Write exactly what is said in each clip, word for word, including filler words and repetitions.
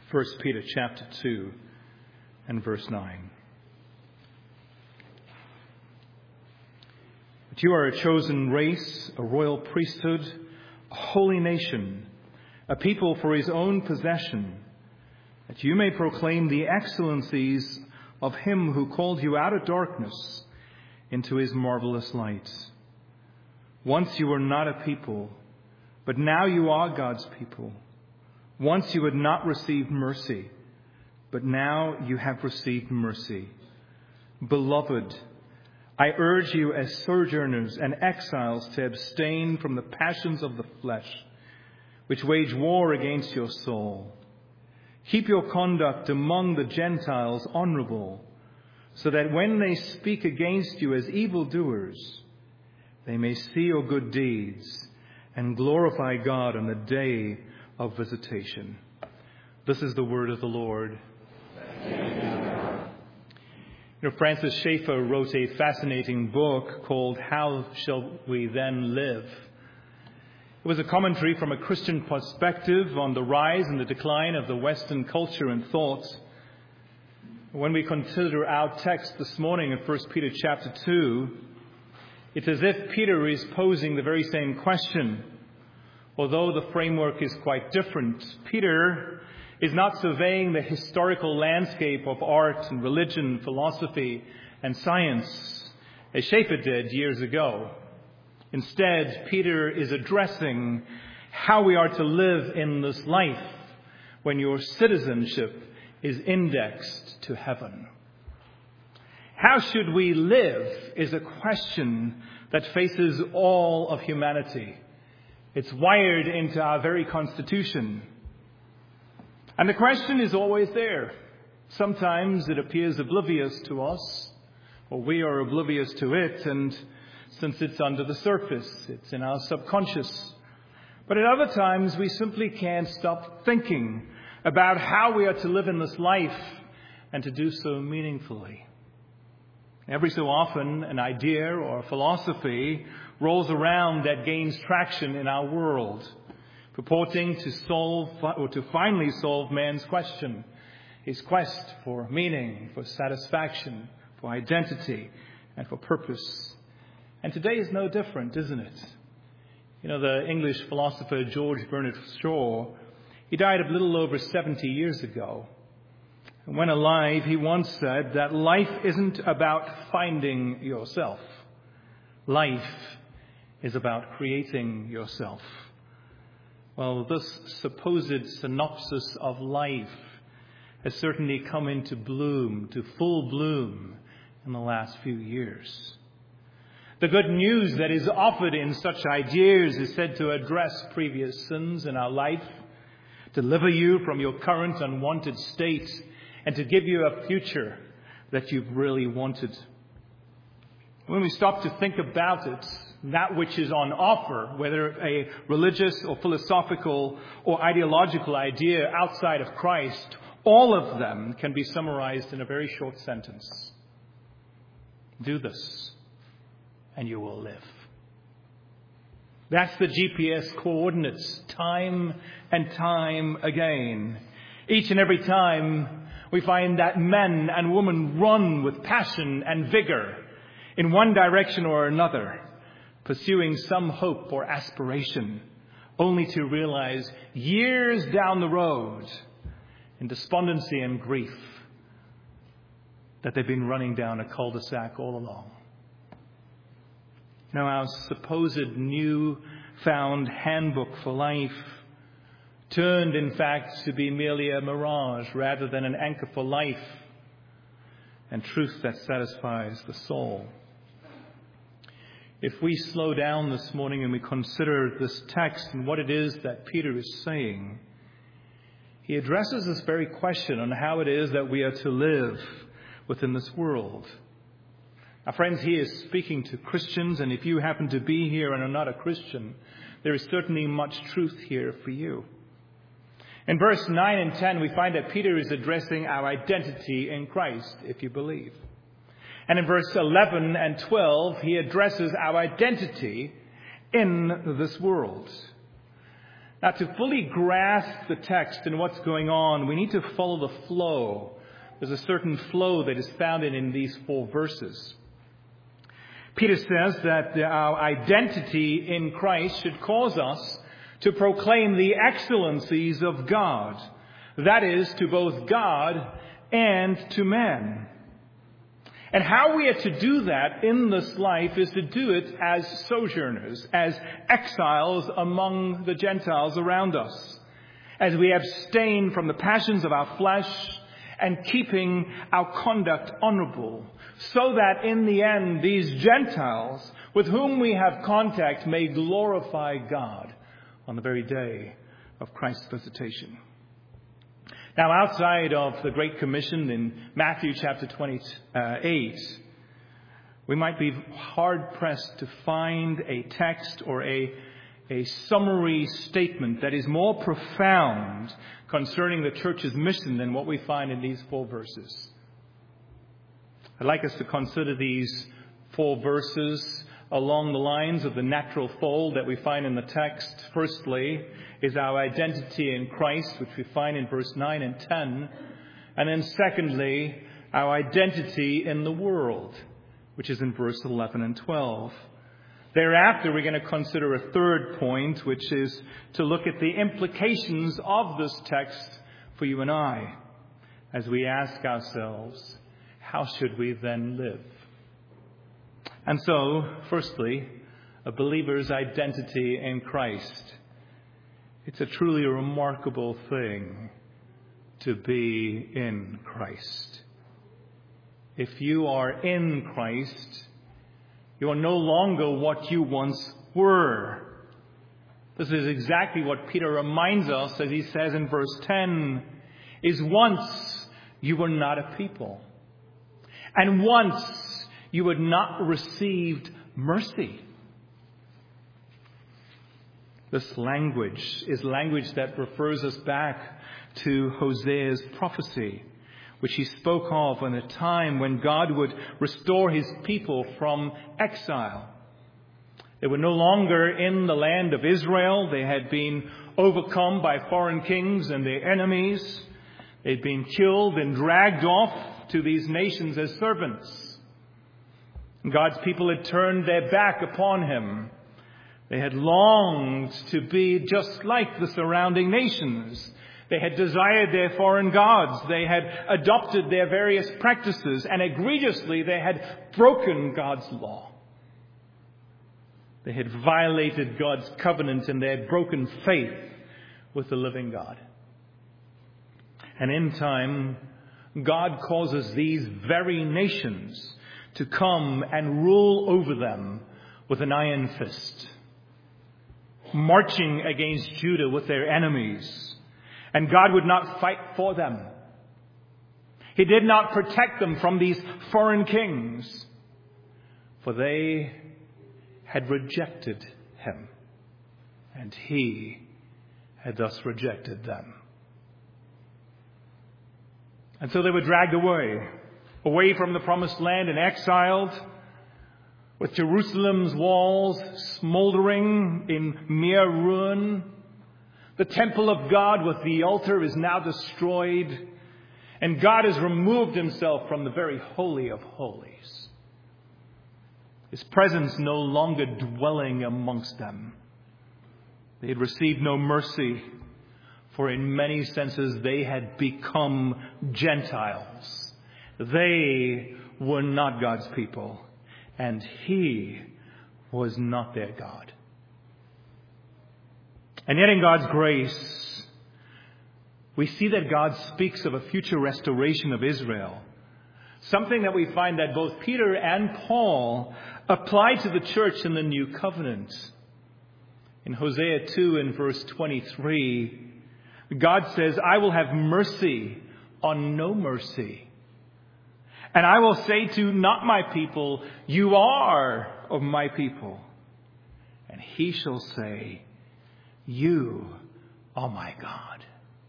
First Peter chapter two and verse nine. But you are a chosen race, a royal priesthood, a holy nation, a people for his own possession, that you may proclaim the excellencies of him who called you out of darkness into his marvelous light. Once you were not a people, but now you are God's people. Once you had not received mercy, but now you have received mercy. Beloved, I urge you as sojourners and exiles to abstain from the passions of the flesh, which wage war against your soul. Keep your conduct among the Gentiles honorable, so that when they speak against you as evildoers, they may see your good deeds and glorify God on the day of visitation. This is the word of the Lord. You know, Francis Schaeffer wrote a fascinating book called How Shall We Then Live? It was a commentary from a Christian perspective on the rise and the decline of the Western culture and thought. When we consider our text this morning in First Peter chapter two, it's as if Peter is posing the very same question. Although the framework is quite different, Peter is not surveying the historical landscape of art and religion, philosophy and science as Schaeffer did years ago. Instead, Peter is addressing how we are to live in this life when your citizenship is indexed to heaven. How should we live is a question that faces all of humanity. It's wired into our very constitution. And the question is always there. Sometimes it appears oblivious to us, or we are oblivious to it, and since it's under the surface, it's in our subconscious. But at other times, we simply can't stop thinking about how we are to live in this life and to do so meaningfully. Every so often, an idea or a philosophy rolls around that gains traction in our world, purporting to solve or to finally solve man's question, his quest for meaning, for satisfaction, for identity, and for purpose. And today is no different, isn't it? You know, the English philosopher George Bernard Shaw, he died a little over seventy years ago. And when alive, he once said that life isn't about finding yourself. Life is about creating yourself. Well, this supposed synopsis of life has certainly come into bloom, to full bloom, in the last few years. The good news that is offered in such ideas is said to address previous sins in our life, deliver you from your current unwanted state, and to give you a future that you've really wanted. When we stop to think about it, that which is on offer, whether a religious or philosophical or ideological idea outside of Christ, all of them can be summarized in a very short sentence. Do this, and you will live. That's the G P S coordinates, time and time again. Each and every time we find that men and women run with passion and vigor in one direction or another, pursuing some hope or aspiration, only to realize years down the road, in despondency and grief, that they've been running down a cul-de-sac all along. Now, our supposed new-found handbook for life turned, in fact, to be merely a mirage rather than an anchor for life and truth that satisfies the soul. If we slow down this morning and we consider this text and what it is that Peter is saying, he addresses this very question on how it is that we are to live within this world. Now, friends, he is speaking to Christians, and if you happen to be here and are not a Christian, there is certainly much truth here for you. In verse nine and ten, we find that Peter is addressing our identity in Christ, if you believe. And in verse eleven and twelve, he addresses our identity in this world. Now, to fully grasp the text and what's going on, we need to follow the flow. There's a certain flow that is found in, in these four verses. Peter says that our identity in Christ should cause us to proclaim the excellencies of God. That is, to both God and to men. And how we are to do that in this life is to do it as sojourners, as exiles among the Gentiles around us, as we abstain from the passions of our flesh and keeping our conduct honorable, so that in the end these Gentiles with whom we have contact may glorify God on the very day of Christ's visitation. Now, outside of the Great Commission in Matthew chapter twenty-eight, we might be hard-pressed to find a text or a, a summary statement that is more profound concerning the church's mission than what we find in these four verses. I'd like us to consider these four verses along the lines of the natural fold that we find in the text. Firstly is our identity in Christ, which we find in verse nine and ten. And then secondly, our identity in the world, which is in verse eleven and twelve. Thereafter, we're going to consider a third point, which is to look at the implications of this text for you and I, as we ask ourselves, how should we then live? And so, firstly, a believer's identity in Christ. It's a truly remarkable thing to be in Christ. If you are in Christ, you are no longer what you once were. This is exactly what Peter reminds us as he says in verse ten, is once you were not a people. And once you had not received mercy. This language is language that refers us back to Hosea's prophecy, which he spoke of in a time when God would restore his people from exile. They were no longer in the land of Israel. They had been overcome by foreign kings and their enemies. They'd been killed and dragged off to these nations as servants. God's people had turned their back upon him. They had longed to be just like the surrounding nations. They had desired their foreign gods. They had adopted their various practices, and egregiously they had broken God's law. They had violated God's covenant and they had broken faith with the living God. And in time, God causes these very nations to come and rule over them with an iron fist, marching against Judah with their enemies. And God would not fight for them. He did not protect them from these foreign kings, for they had rejected him, and he had thus rejected them. And so they were dragged away, away from the promised land and exiled, with Jerusalem's walls smoldering in mere ruin. The temple of God with the altar is now destroyed, and God has removed himself from the very holy of holies. His presence no longer dwelling amongst them. They had received no mercy, for in many senses they had become Gentiles. They were not God's people, and he was not their God. And yet in God's grace, we see that God speaks of a future restoration of Israel. Something that we find that both Peter and Paul apply to the church in the new covenant. In Hosea two and verse twenty-three, God says, I will have mercy on no mercy. And I will say to not my people, you are of my people. And he shall say, you are my God.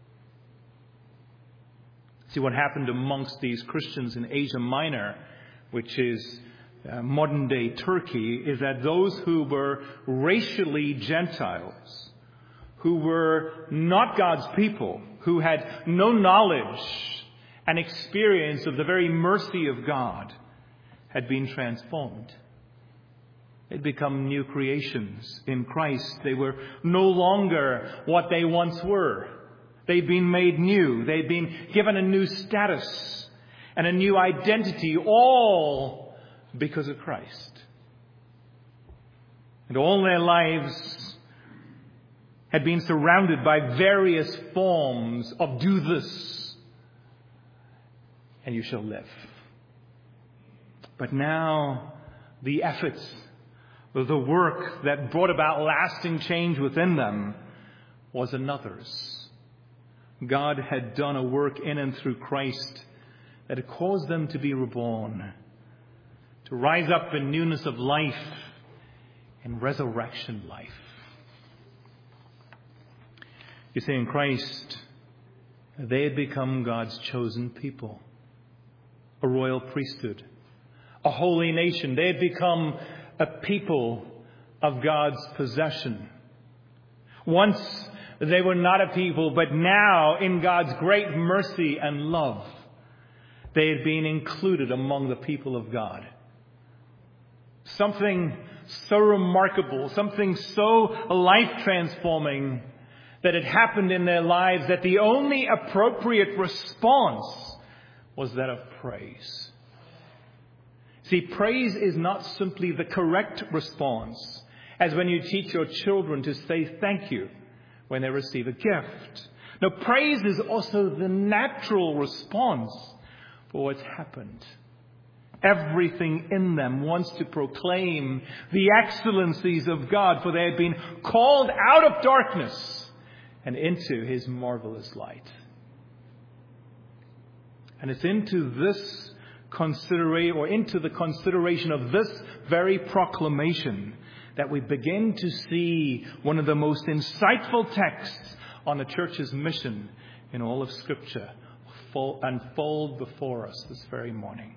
See, what happened amongst these Christians in Asia Minor, which is uh, modern-day Turkey, is that those who were racially Gentiles, who were not God's people, who had no knowledge and experience of the very mercy of God, had been transformed. They'd become new creations in Christ. They were no longer what they once were. They'd been made new. They'd been given a new status and a new identity, all because of Christ. And all their lives had been surrounded by various forms of do this and you shall live. But now the efforts, the work that brought about lasting change within them was another's. God had done a work in and through Christ that had caused them to be reborn, to rise up in newness of life and resurrection life. You see, in Christ, they had become God's chosen people, a royal priesthood, a holy nation. They had become a people of God's possession. Once they were not a people, but now in God's great mercy and love, they had been included among the people of God. Something so remarkable, something so life-transforming that had happened in their lives that the only appropriate response was that of praise. See, praise is not simply the correct response, as when you teach your children to say thank you when they receive a gift. No, praise is also the natural response for what's happened. Everything in them wants to proclaim the excellencies of God, for they had been called out of darkness and into His marvelous light. And it's into this consideration, or into the consideration of this very proclamation, that we begin to see one of the most insightful texts on the church's mission in all of Scripture unfold before us this very morning.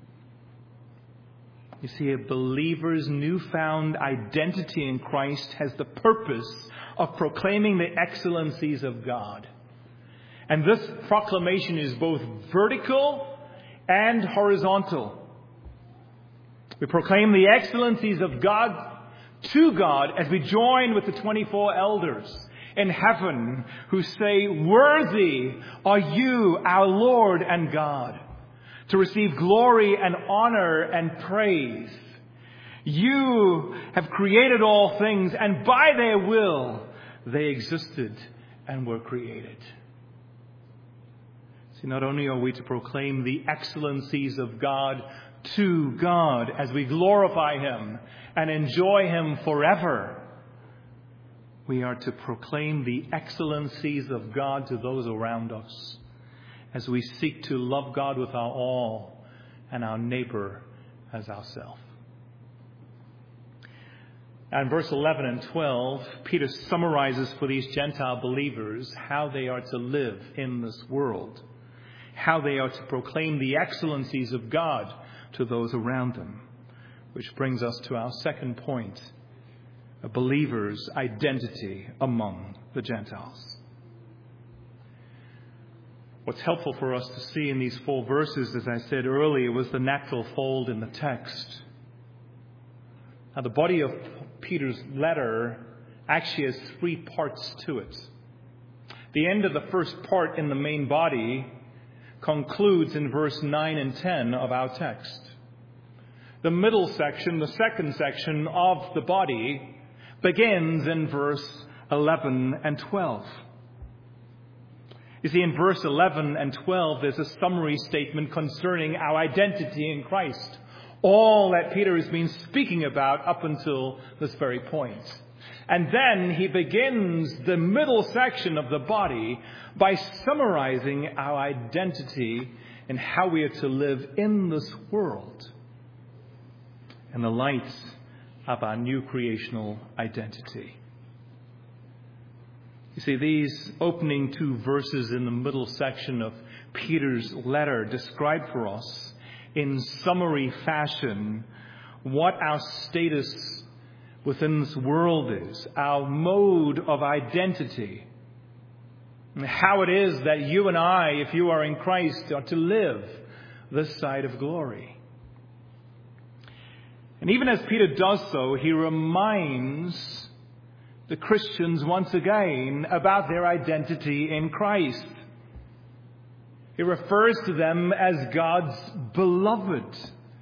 You see, a believer's newfound identity in Christ has the purpose of proclaiming the excellencies of God. And this proclamation is both vertical and horizontal. We proclaim the excellencies of God to God as we join with the twenty-four elders in heaven who say, "Worthy are you, our Lord and God, to receive glory and honor and praise. You have created all things, and by their will they existed and were created." See, not only are we to proclaim the excellencies of God to God as we glorify Him and enjoy Him forever, we are to proclaim the excellencies of God to those around us as we seek to love God with our all and our neighbor as ourselves. In verse eleven and twelve, Peter summarizes for these Gentile believers how they are to live in this world, how they are to proclaim the excellencies of God to those around them. Which brings us to our second point, a believer's identity among the Gentiles. What's helpful for us to see in these four verses, as I said earlier, was the natural fold in the text. Now, the body of Peter's letter actually has three parts to it. The end of the first part in the main body concludes in verse nine and ten of our text. The middle section, the second section of the body, begins in verse eleven and twelve. You see, in verse eleven and twelve, there's a summary statement concerning our identity in Christ. All that Peter has been speaking about up until this very point. And then he begins the middle section of the body by summarizing our identity and how we are to live in this world in the light of our new creational identity. You see, these opening two verses in the middle section of Peter's letter describe for us in summary fashion what our status within this world is, our mode of identity, and how it is that you and I, if you are in Christ, are to live this side of glory. And even as Peter does so, he reminds the Christians once again about their identity in Christ. He refers to them as God's beloved.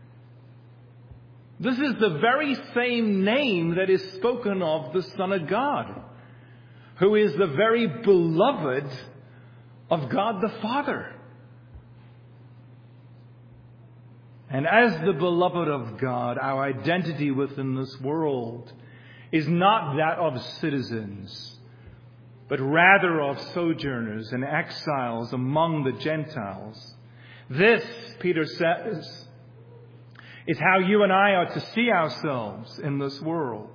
This is the very same name that is spoken of the Son of God, who is the very beloved of God the Father. And as the beloved of God, our identity within this world is not that of citizens, but rather of sojourners and exiles among the Gentiles. This, Peter says, is how you and I are to see ourselves in this world,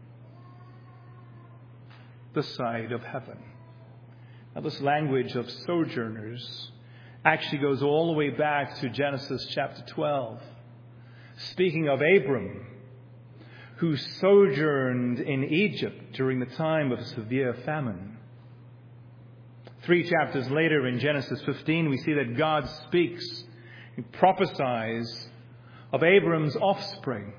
the side of heaven. Now, this language of sojourners actually goes all the way back to Genesis chapter twelve, speaking of Abram, who sojourned in Egypt during the time of a severe famine. Three chapters later in Genesis fifteen, we see that God speaks, He prophesies of Abram's offspring.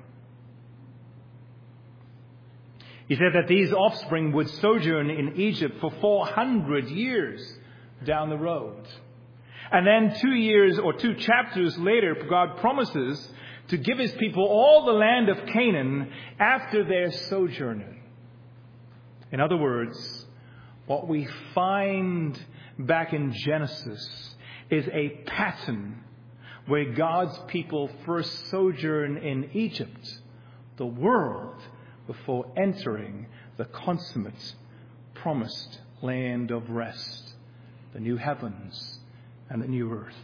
He said that these offspring would sojourn in Egypt for four hundred years down the road. And then two years or two chapters later, God promises to give His people all the land of Canaan after their sojourning. In other words, what we find back in Genesis is a pattern where God's people first sojourn in Egypt, the world, before entering the consummate, promised land of rest, the new heavens and the new earth.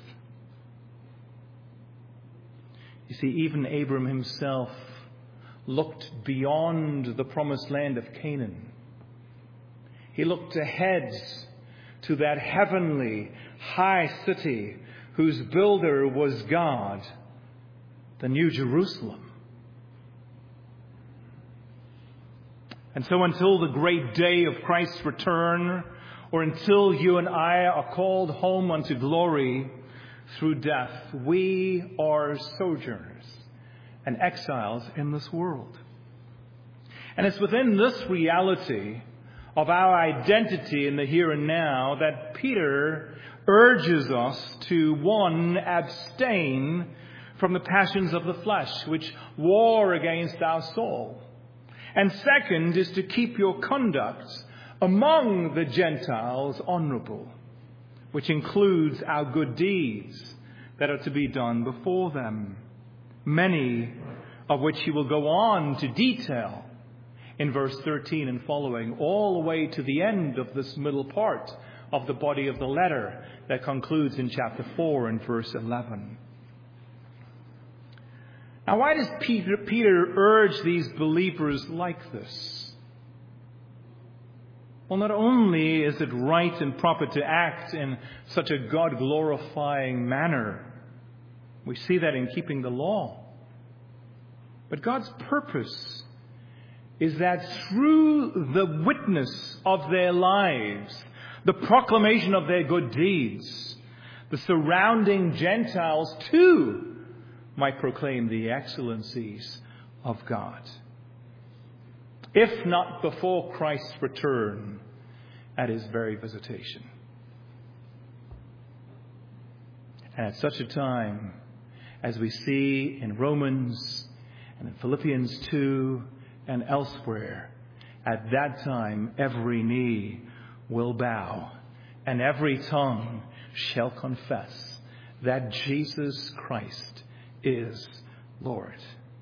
You see, even Abram himself looked beyond the promised land of Canaan. He looked ahead to that heavenly high city whose builder was God, the New Jerusalem. And so until the great day of Christ's return, or until you and I are called home unto glory through death, we are sojourners and exiles in this world. And it's within this reality of our identity in the here and now that Peter urges us to, one, abstain from the passions of the flesh, which war against our soul. And second is to keep your conduct among the Gentiles honorable, which includes our good deeds that are to be done before them, many of which he will go on to detail in verse thirteen and following, all the way to the end of this middle part of the body of the letter that concludes in chapter four and verse eleven. Now, why does Peter, Peter urge these believers like this? Well, not only is it right and proper to act in such a God-glorifying manner, we see that in keeping the law, but God's purpose is that through the witness of their lives, the proclamation of their good deeds, the surrounding Gentiles too might proclaim the excellencies of God. If not before Christ's return, at His very visitation. And at such a time, as we see in Romans and in Philippians two and elsewhere, at that time every knee will bow and every tongue shall confess that Jesus Christ is Lord.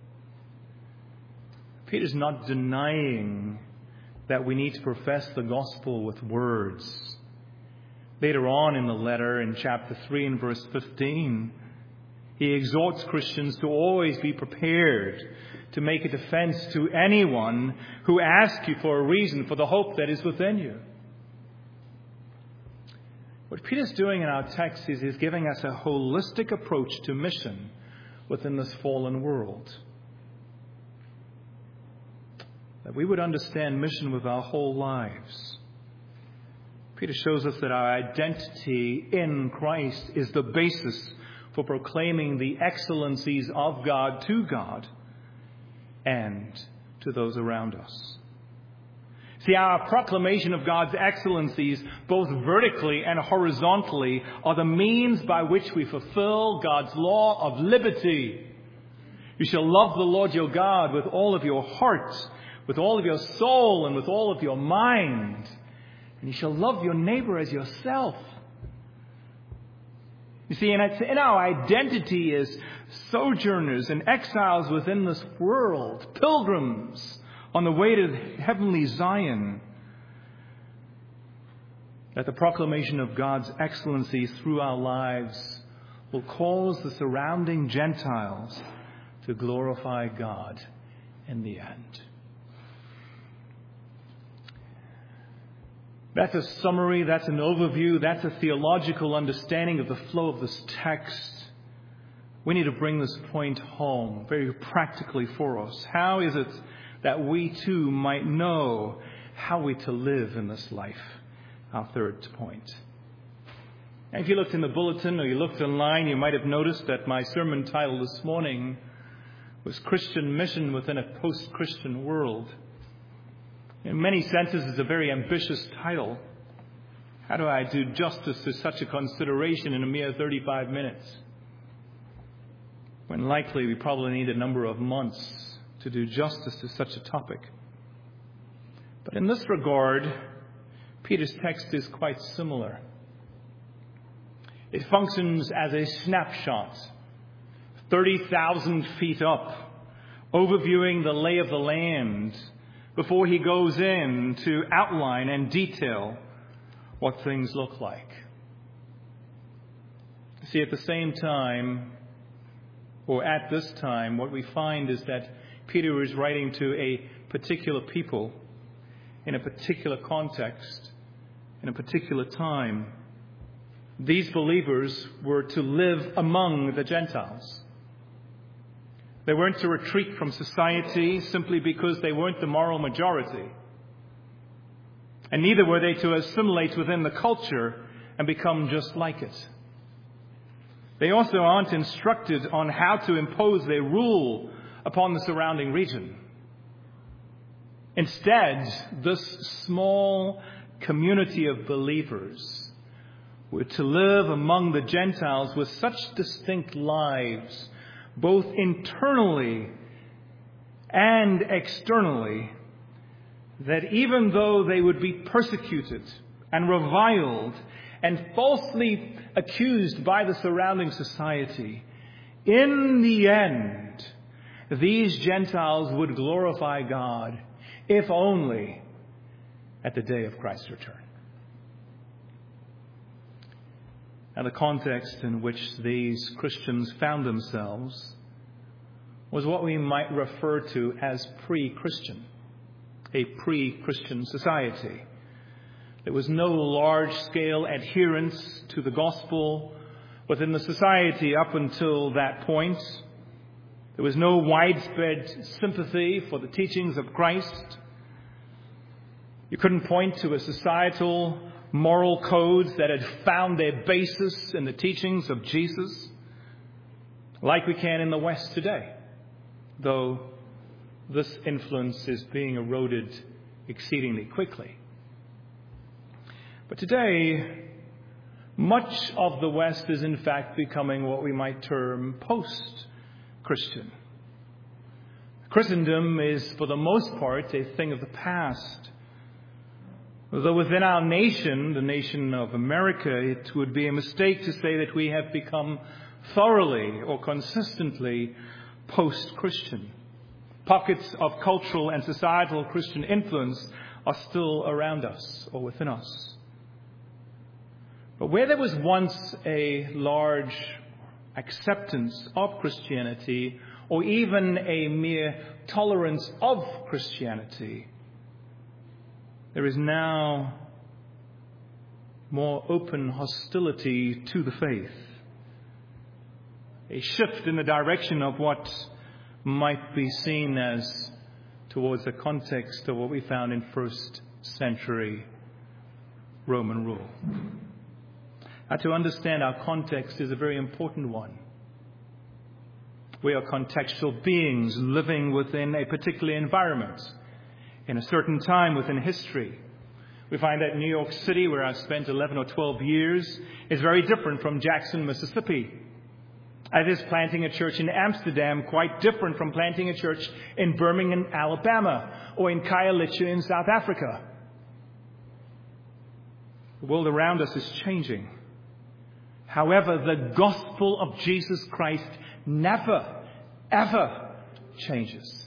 Peter's not denying that we need to profess the gospel with words. Later on in the letter, in chapter three and verse fifteen, he exhorts Christians to always be prepared to make a defense to anyone who asks you for a reason for the hope that is within you. What Peter's doing in our text is he's giving us a holistic approach to mission within this fallen world. that we would understand mission with our whole lives. Peter shows us that our identity in Christ is the basis for proclaiming the excellencies of God to God and to those around us. See, our proclamation of God's excellencies, both vertically and horizontally, are the means by which we fulfill God's law of liberty. You shall love the Lord your God with all of your heart, with all of your soul, and with all of your mind. And you shall love your neighbor as yourself. You see, in our identity as sojourners and exiles within this world, pilgrims on the way to heavenly Zion, that the proclamation of God's excellencies through our lives will cause the surrounding Gentiles to glorify God in the end. That's a summary, that's an overview, that's a theological understanding of the flow of this text. We need to bring this point home very practically for us. How is it that we too might know how we to live in this life? Our third point. And if you looked in the bulletin or you looked online, you might have noticed that my sermon title this morning was Christian Mission Within a Post-Christian World. In many senses, it's a very ambitious title. How do I do justice to such a consideration in a mere thirty-five minutes? When likely we probably need a number of months to do justice to such a topic. But in this regard, Peter's text is quite similar. It functions as a snapshot, thirty thousand feet up, overviewing the lay of the land before he goes in to outline and detail what things look like. See, at the same time, or at this time, what we find is that Peter is writing to a particular people in a particular context, in a particular time. These believers were to live among the Gentiles. They weren't to retreat from society simply because they weren't the moral majority. And neither were they to assimilate within the culture and become just like it. They also aren't instructed on how to impose their rule upon the surrounding region. Instead, this small community of believers were to live among the Gentiles with such distinct lives, both internally and externally, that even though they would be persecuted and reviled and falsely accused by the surrounding society, in the end, these Gentiles would glorify God, if only at the day of Christ's return. Now, the context in which these Christians found themselves was what we might refer to as pre-Christian, a pre-Christian society. There was no large-scale adherence to the gospel within the society up until that point. There was no widespread sympathy for the teachings of Christ. You couldn't point to a societal moral codes that had found their basis in the teachings of Jesus, like we can in the West today, though this influence is being eroded exceedingly quickly. But today, much of the West is in fact becoming what we might term post-Christian. Christendom is, for the most part, a thing of the past. Though within our nation, the nation of America, it would be a mistake to say that we have become thoroughly or consistently post-Christian. Pockets of cultural and societal Christian influence are still around us or within us. But where there was once a large acceptance of Christianity, or even a mere tolerance of Christianity, there is now more open hostility to the faith. A shift in the direction of what might be seen as, to towards the context of what we found in first century Roman rule. Now, to understand our context is a very important one. We are contextual beings living within a particular environment, in a certain time within history. We find that New York City, where I've spent eleven or twelve years, is very different from Jackson, Mississippi. As is planting a church in Amsterdam quite different from planting a church in Birmingham, Alabama, or in Khayelitsha in South Africa. The world around us is changing. However, the gospel of Jesus Christ never, ever changes.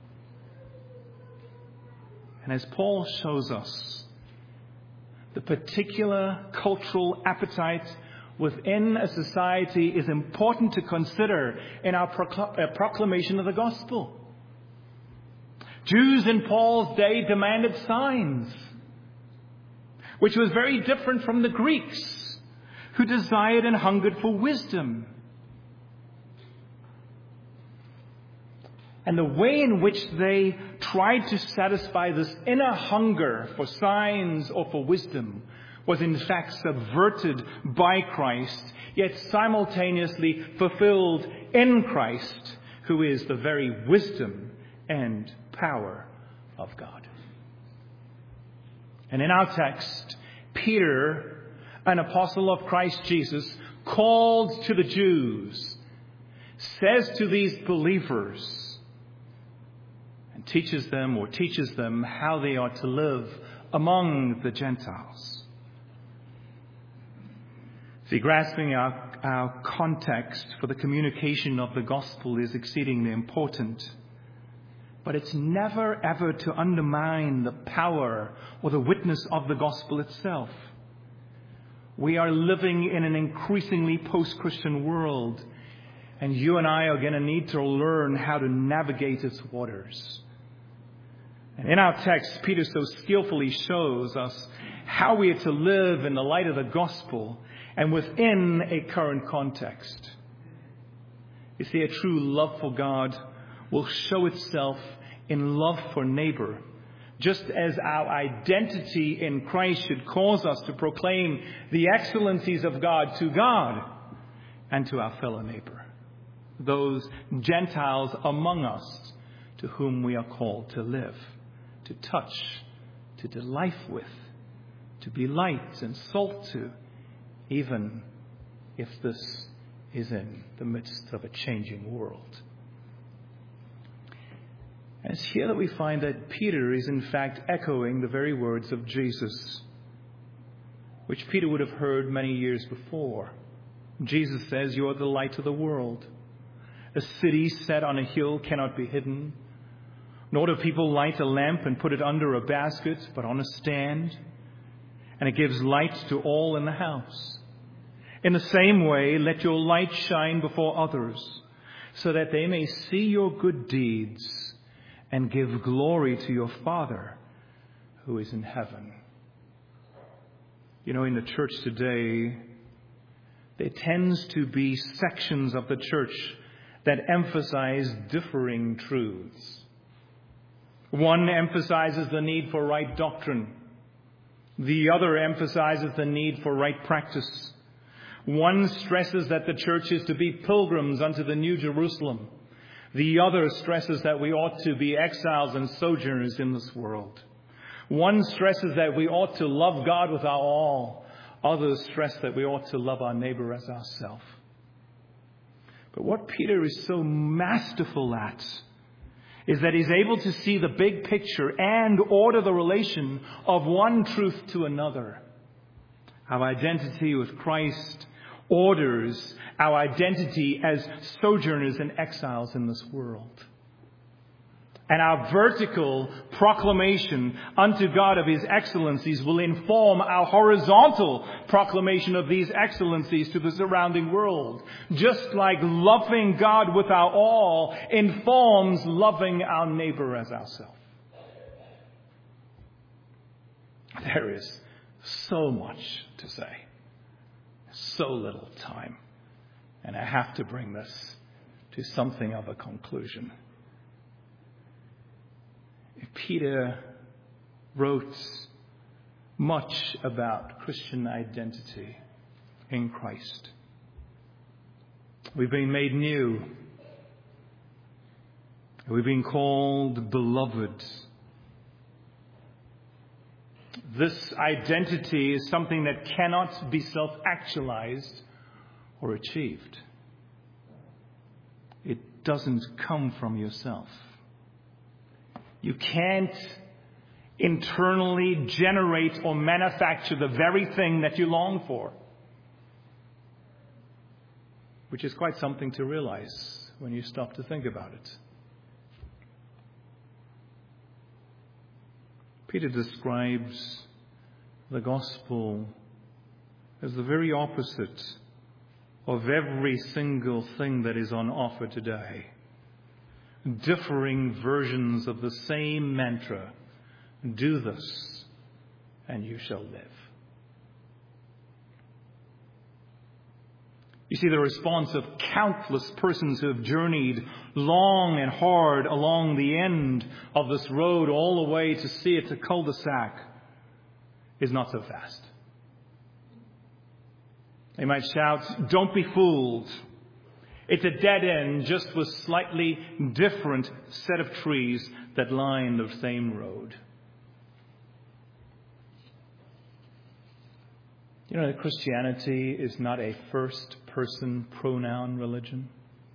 And as Paul shows us, the particular cultural appetite within a society is important to consider in our procl- proclamation of the gospel. Jews in Paul's day demanded signs, which was very different from the Greeks, who desired and hungered for wisdom. And the way in which they tried to satisfy this inner hunger for signs or for wisdom was in fact subverted by Christ, yet simultaneously fulfilled in Christ, who is the very wisdom and power of God. And in our text, Peter, an apostle of Christ Jesus, called to the Jews, says to these believers, and teaches them or teaches them how they are to live among the Gentiles. See, grasping our, our context for the communication of the gospel is exceedingly important. But it's never ever to undermine the power or the witness of the gospel itself. We are living in an increasingly post-Christian world, and you and I are going to need to learn how to navigate its waters. And in our text, Peter so skillfully shows us how we are to live in the light of the gospel and within a current context. You see, a true love for God will show itself in love for neighbor, just as our identity in Christ should cause us to proclaim the excellencies of God to God and to our fellow neighbor, those Gentiles among us to whom we are called to live, to touch, to delight with, to be light and salt to, even if this is in the midst of a changing world. And it's here that we find that Peter is in fact echoing the very words of Jesus, which Peter would have heard many years before. Jesus says, "You are the light of the world. A city set on a hill cannot be hidden. Nor do people light a lamp and put it under a basket, but on a stand. And it gives light to all in the house. In the same way, let your light shine before others, so that they may see your good deeds and give glory to your Father who is in heaven." You know, in the church today, there tends to be sections of the church that emphasize differing truths. One emphasizes the need for right doctrine. The other emphasizes the need for right practice. One stresses that the church is to be pilgrims unto the New Jerusalem. The other stresses that we ought to be exiles and sojourners in this world. One stresses that we ought to love God with our all. Others stress that we ought to love our neighbor as ourselves. But what Peter is so masterful at is that he's able to see the big picture and order the relation of one truth to another. Our identity with Christ orders our identity as sojourners and exiles in this world. And our vertical proclamation unto God of His excellencies will inform our horizontal proclamation of these excellencies to the surrounding world. Just like loving God with our all informs loving our neighbor as ourselves. There is so much to say. So little time. And I have to bring this to something of a conclusion. Peter wrote much about Christian identity in Christ. We've been made new. We've been called beloved. This identity is something that cannot be self-actualized or achieved. It doesn't come from yourself. You can't internally generate or manufacture the very thing that you long for, which is quite something to realize when you stop to think about it. Peter describes the gospel as the very opposite of every single thing that is on offer today. Differing versions of the same mantra. Do this, and you shall live. You see, the response of countless persons who have journeyed long and hard along the end of this road all the way to see it to cul-de-sac is not so fast. They might shout, "Don't be fooled. It's a dead end, just with slightly different set of trees that line the same road." You know that Christianity is not a first-person pronoun religion.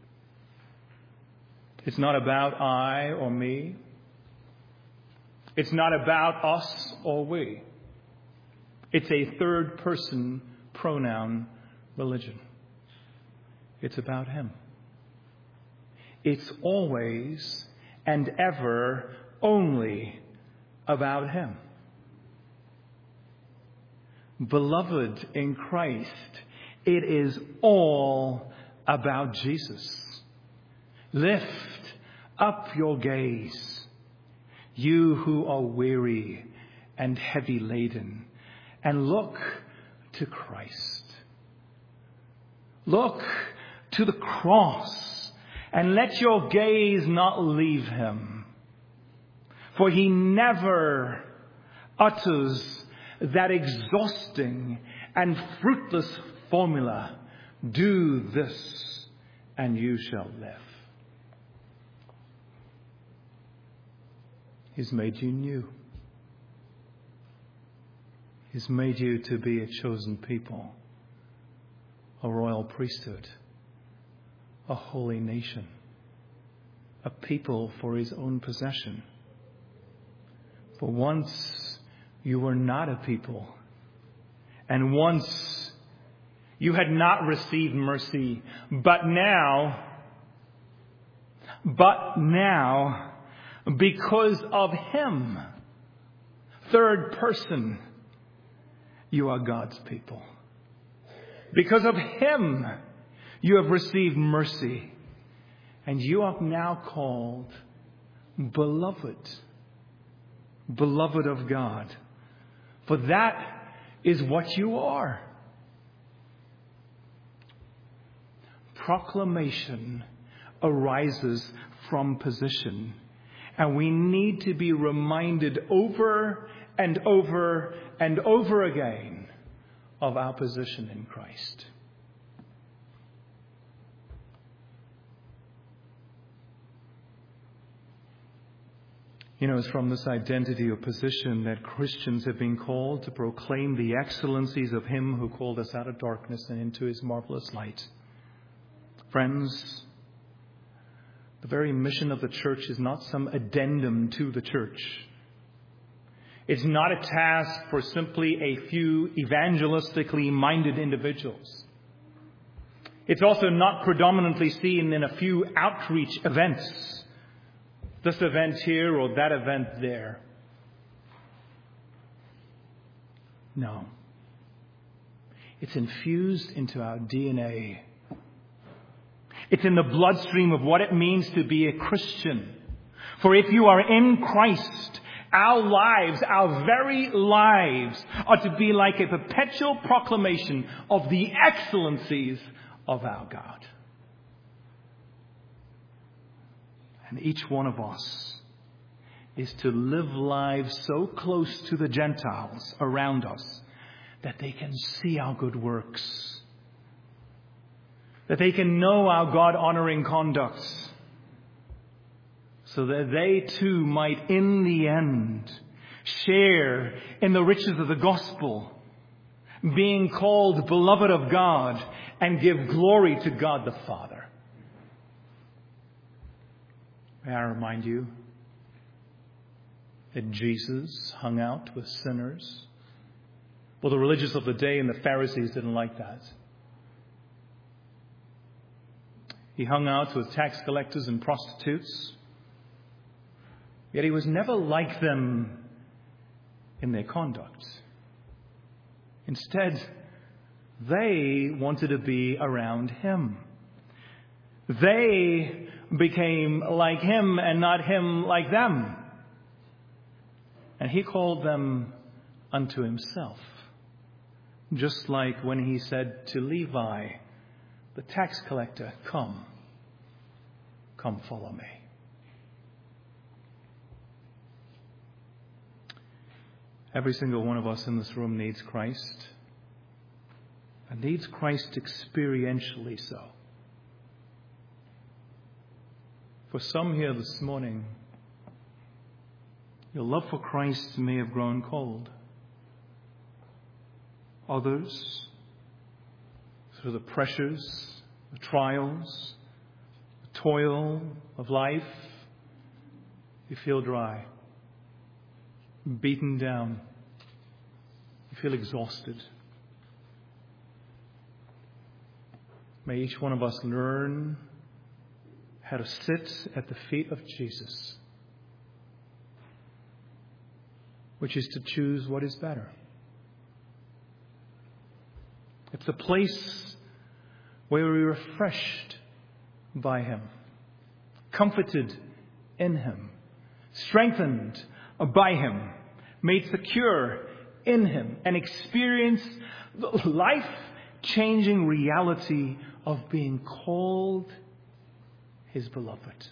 It's not about I or me. It's not about us or we. It's a third-person pronoun religion. It's about Him. It's always and ever only about Him. Beloved in Christ, it is all about Jesus. Lift up your gaze, you who are weary and heavy laden, and look to Christ. Look to the cross, and let your gaze not leave Him. For He never utters that exhausting and fruitless formula, do this and you shall live. He's made you new. He's made you to be a chosen people, a royal priesthood, a holy nation, a people for His own possession. For once you were not a people, and once you had not received mercy, but now, but now, because of Him, third person, you are God's people. Because of Him, you have received mercy, and you are now called beloved, beloved of God. For that is what you are. Proclamation arises from position. And we need to be reminded over and over and over again of our position in Christ. You know, it's from this identity or position that Christians have been called to proclaim the excellencies of Him who called us out of darkness and into His marvelous light. Friends, the very mission of the church is not some addendum to the church. It's not a task for simply a few evangelistically minded individuals. It's also not predominantly seen in a few outreach events. This event here or that event there. No. It's infused into our D N A. It's in the bloodstream of what it means to be a Christian. For if you are in Christ, our lives, our very lives, are to be like a perpetual proclamation of the excellencies of our God. And each one of us is to live lives so close to the Gentiles around us that they can see our good works, that they can know our God-honoring conduct, so that they too might, in the end, share in the riches of the gospel, being called beloved of God, and give glory to God the Father. May I remind you that Jesus hung out with sinners? Well, the religious of the day and the Pharisees didn't like that. He hung out with tax collectors and prostitutes. Yet he was never like them in their conduct. Instead, they wanted to be around him. They became like him and not him like them. And he called them unto himself. Just like when he said to Levi, the tax collector, come, come follow me. Every single one of us in this room needs Christ, and needs Christ experientially so. For some here this morning, your love for Christ may have grown cold. Others, through the pressures, the trials, the toil of life, you feel dry, beaten down, you feel exhausted. May each one of us learn how to sit at the feet of Jesus, which is to choose what is better. It's a place where we're refreshed by him, comforted in him, strengthened by him, made secure in him, and experience the life-changing reality of being called his beloved.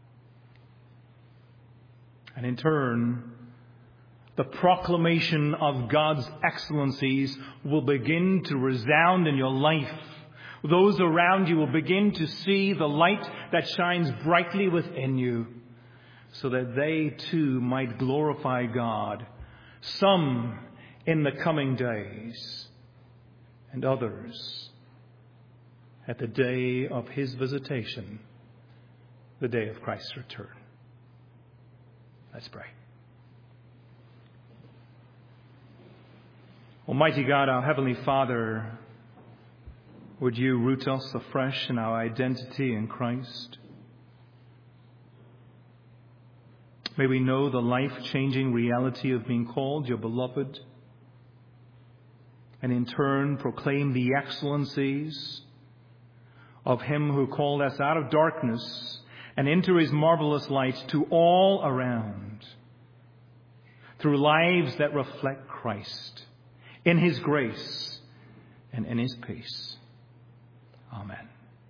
And in turn, the proclamation of God's excellencies will begin to resound in your life. Those around you will begin to see the light that shines brightly within you, so that they too might glorify God, some in the coming days, and others at the day of his visitation, the day of Christ's return. Let's pray. Almighty God, our Heavenly Father, would you root us afresh in our identity in Christ? May we know the life-changing reality of being called your beloved, and in turn proclaim the excellencies of him who called us out of darkness and into his marvelous light to all around, through lives that reflect Christ, in his grace and in his peace. Amen.